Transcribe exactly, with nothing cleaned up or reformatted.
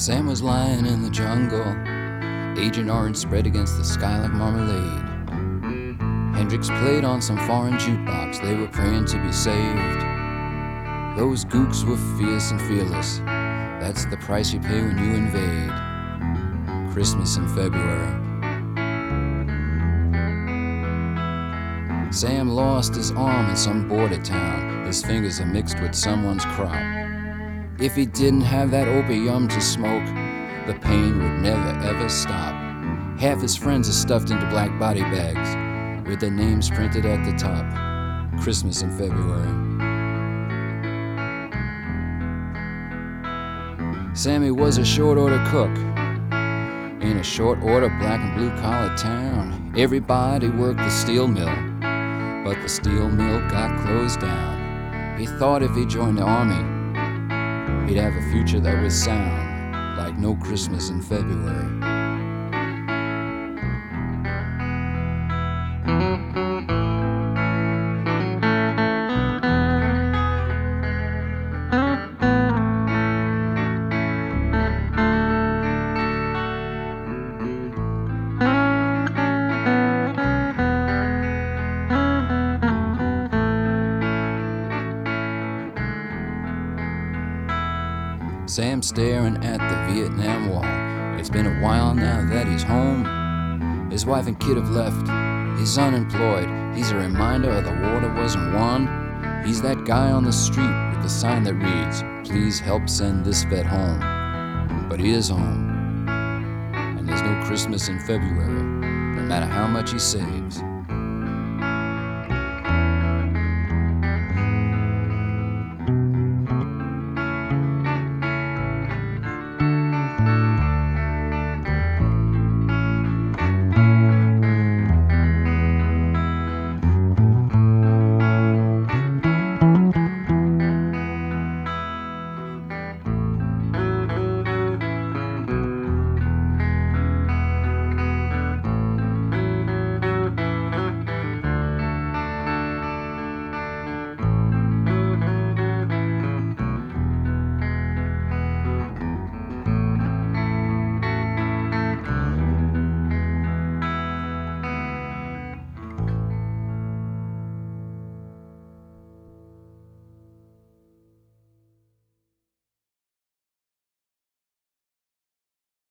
Sam was lying in the jungle, Agent Orange spread against the sky like marmalade. Hendrix played on some foreign jukebox, they were praying to be saved. Those gooks were fierce and fearless, that's the price you pay when you invade. Christmas in February. Sam lost his arm in some border town, his fingers are mixed with someone's crop. If he didn't have that opium to smoke, the pain would never ever stop. Half his friends are stuffed into black body bags with their names printed at the top. Christmas in February. Sammy was a short order cook in a short order black and blue collar town. Everybody worked the steel mill, but the steel mill got closed down. He thought if he joined the army, he'd have a future that was sound, like no Christmas in February. Sam's staring at the Vietnam Wall. It's been a while now that he's home. His wife and kid have left. He's unemployed. He's a reminder of the war that wasn't won. He's that guy on the street with the sign that reads, "Please help send this vet home." But he is home. And there's no Christmas in February, no matter how much he saves.